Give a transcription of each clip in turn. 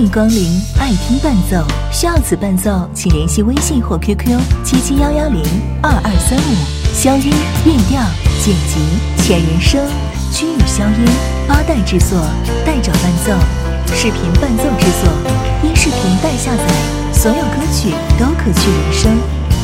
迎光临爱听伴奏，需要此伴奏请联系微信或 QQ 7711022235。消音、变调、剪辑、前人声、区域消音，八代制作，代找伴奏，视频伴奏制作，音视频代下载，所有歌曲都可去人声。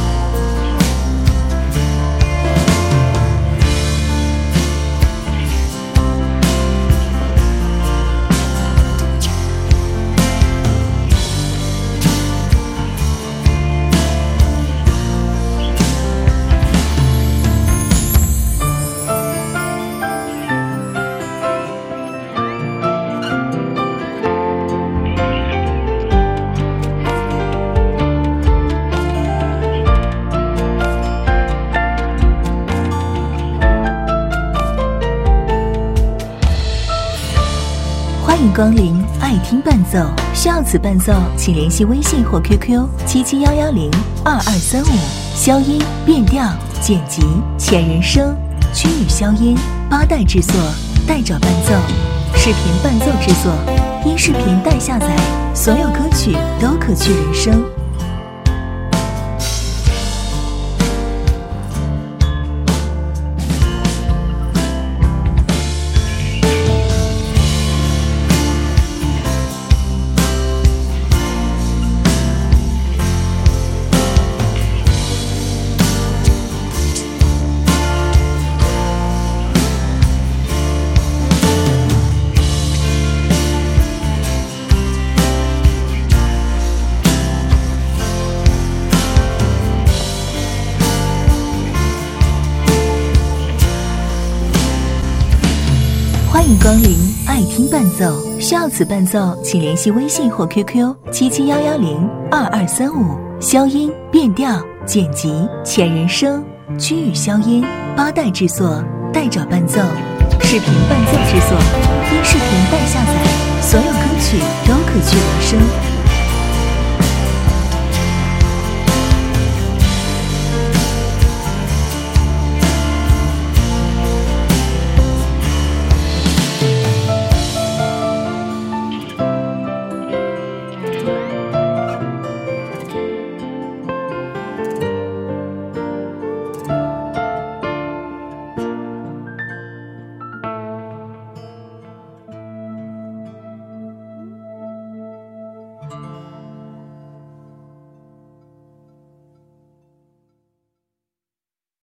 欢迎光临爱听伴奏，需要此伴奏请联系微信或 QQ 7711022235。消音、变调、剪辑、前人声、区域消音，八代制作，代找伴奏，视频伴奏制作，音视频代下载，所有歌曲都可去人声。欢迎光临爱听伴奏，需要此伴奏请联系微信或 QQ 7711022235。消音、变调、剪辑、前人声、区域消音，八代制作，代找伴奏，视频伴奏制作，音视频代下载，所有歌曲都可去人声。